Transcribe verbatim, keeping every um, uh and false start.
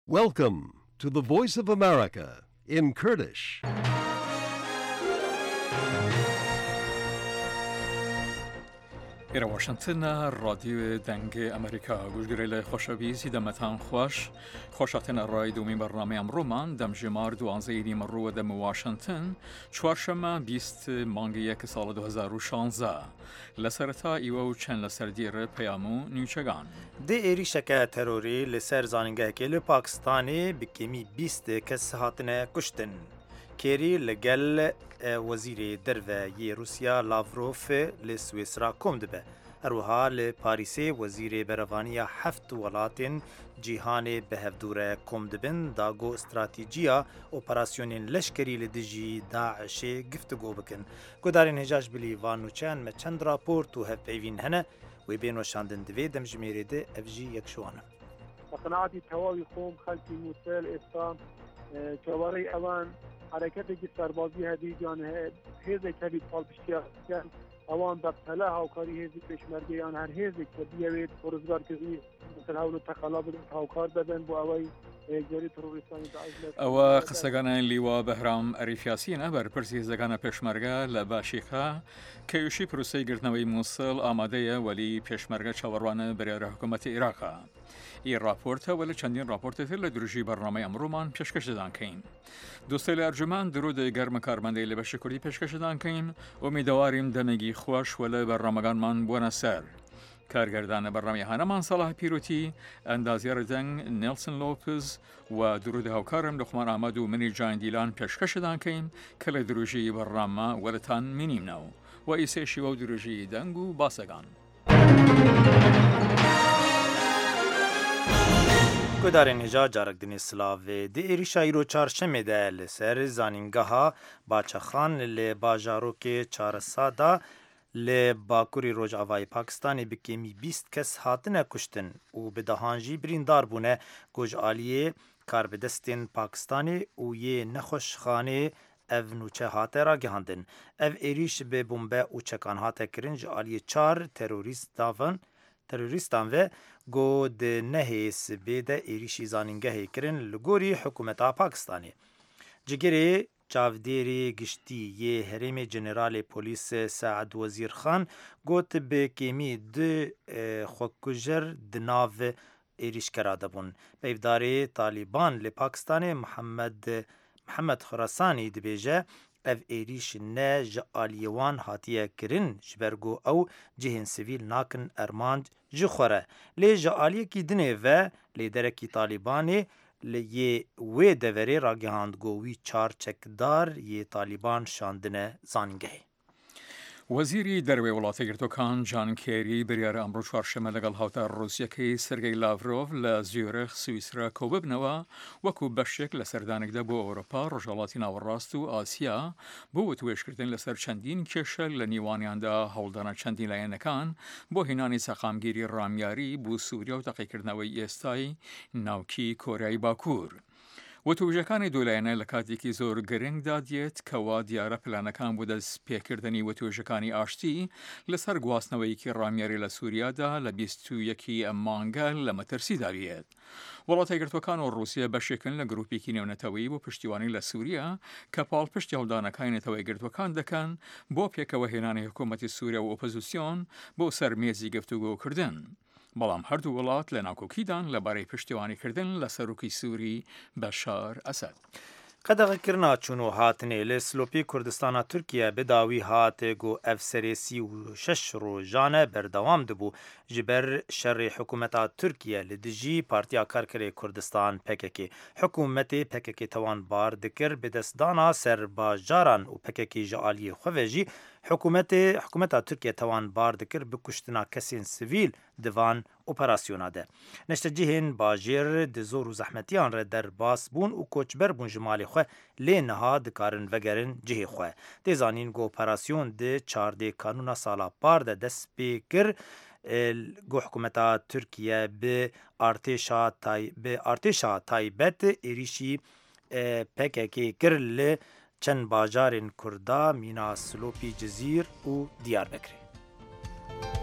Welcome to the Voice of America in Kurdish. إلى واشنطن راديو دنگ أمريكا گوشگیری خوشبیزی دمتان خوش خوشاتن رای دومی برنامه امرومان دم جمار دوانزه ایدیم رو دم واشنطن چوارشنبه بیست مانگ یک سال دو هزار و شانزده لسرتا ایو چند لسر دیر پیامو نیوچگان ده ایریشک تروری لسر زاننگه که پاکستانی بکیمی بیست کس هاتنه کشتن کری لگل وزیر دروی روسیا لاوروف لسویسرا کم دبه اروها لپاریسی وزیر بروانی هفت ولاتین جیهان بهفدوره کم دبن داگو استراتیجیا اپراسیون لشکری لدجی داعش گفتگو بکن گدارین هجاج بلی وانوچان ما چند راپورت و هف پیوین هنه و بین وشاندن دوی دم جمیره ده افجی یکشوانه قناعتی تواوی خوم خلقی موسیل اسلام جواری اوان حرکتی که سربازی هدی جان هیزه کبید پال پشتیان اوان دبتله هاوکاری هیزی پشمرگیان هر هیزی که بیوید پرزگار کردی مثل هولو تخلا بدن هاوکار بدن بو اوی جاری تروریستانی داعش او قسەگانە لیوا بەهرام ئەریفیاسینە بەرپرسی هێزەکانە پێشمەرگە لە باشیخا کەوشی پروسەی گرتنەوەی مووسڵ ئامادەیە وەلی پێشمەرگە چاوەڕوانە بەرێرە حکوومەتی عێراقا. ئی راپۆرتە وە لە چەندین راپۆرتتر لە دروژی بەرنامەی ئەمڕۆمان پێشکەشدان کەین. دوستەی لە ئەرجومان درودەی گەرمە کارمەندەی لە بەشی کوردی پێشکەشدان کەین ئومیدەواریم دەمێکی خۆش وە لە بەرنامەکانمان بوونە سەر. کارگردان برنامه هنمان صلاح پیروتی اندازیار دنگ نیلسن لوپز و درود هاوکارم لخمان احمد و منی جان دیلان پیشکش دان کیم کل دروجی برنامه ولتان منیم نو و ایسه شیو دروجی دنگو باسگان گدارین هجا جارک دنی سلاوی دی ایریشا ایرو چارشمه ده لسر زانینگاها باچخان لباجاروک چارسادا ل باکوری روجاوای پاکستانی بکیمی بیست کس هاتنه کشتن و به دهانجی بریندار بونه گوج آلیه کاربدستین پاکستانی و یه نخوشخانه او نوچه هاته را گهاندن. او ایریش به بمبه و چکان هاته کرن جا آلیه چار تروریستان تروریستان و گو ده نهیس بیده ایریشی زانینگه کرن لگوری حکومتا پاکستانی. جگری چاودێری گشتی یê herêmê Generalê Polîsê Saed Wezîr Xan got bi kêmî du xwekujer di nav êrîşkera de bûn. Peyvdarê Talîban li Pakistanê Mihemed Mihemed Xurasanî dibêje ev êrîş ne ji aliyê wan hatiye kirin ji ber ku ew cihên sivîl nakin ermanc ji xwe re. Lê ji aliyekî dinê ve lêderekî Talîbanê li yê wê deverê ragihand ku wî çar çekdar yê Talîban şandine zanîngehê. وەزیری دەروێ وڵاتی گرتوەکان جان کێری بریارە ئەمڕۆ چوارشەممە لەگەڵ هاوتا ڕووسیەکەی سەرگەی لاڤرۆڤ لە زیۆرخ سویسرا کۆببنەوە وەکو بەشێک لە سەردانێکدا بۆ ئەوروپا ڕۆژهەڵاتی ناوەڕاست و ئاسیا بۆ وتوێشکردن لەسەر چەندین کێشە لە نیوانیاندا هەوڵدانە چەندین لایەنەکان بۆ هێنانی سەقامگیری ڕامیاری بۆ سووریا و تەقیکردنەوەی ئێستای ناوکی کۆریای باکوور. وتوژەکانی دولایەنە لە کاتێکی زۆر گرنگدا دێت کەوا دیارە پلانەکان بۆ دەست پێکردنی وتوێژەکانی ئاشتی لەسەر گواستنەوەیەکی ڕامیاری لە سووریادا لە بیست و یەکی ئەم مانگە لە مەترسیدا بێت. وڵاتە گرتوەکان و ڕووسیا بەشێکن لە گروپێکی نێونەتەوەیی بۆ پشتیوانی لە سووریا کە پاڵپشتی هەڵدانەکانی نێتەوەی گرتوەکان دەکەن بۆ پێکەوە هێنانی حکوومەتی سووریا و ئۆپۆزیسیۆن بۆ سەر مێزی گفتوگۆکردن. بەڵام هەردوو وڵات لە ناکۆکیدان لەبارەی پشتیوانیکردن لە سەرۆکی سووری بەشار ئەسەد. قەدەغەکردنا چوون و هاتنێ لە سلۆپی کوردستانە تورکیا بەداوی هاتێ گۆ ئەف سەرێسی و شەش ڕۆژانە بەردەوام دەبوو ji ber şerê hikûmeta Tirkiye li dijî Partiya Karkerê Kurdistan P K K. Hikûmetê P K K tawan bar dikir bi destdana serbajaran û P K K ji aliyê xwe ve jî hikûmetê hikûmeta Tirkiye tawan bar dikir bi kuştina kesên sivîl di van operasyona de. Neştecihên bajêr di zor û zehmetiyan re derbas bûn û koçber bûn ji malê xwe lê niha dikarin vegerin cihê xwe. Tê zanîn ku operasyon di çardê kanûna sala par de dest pê kir گو حکومتا ترکیه به ارتشا تای به ارتشا تایبت ایریشی پککی کرل چند باجارن کردا مینا سلوپی جزیر و دیار بکری.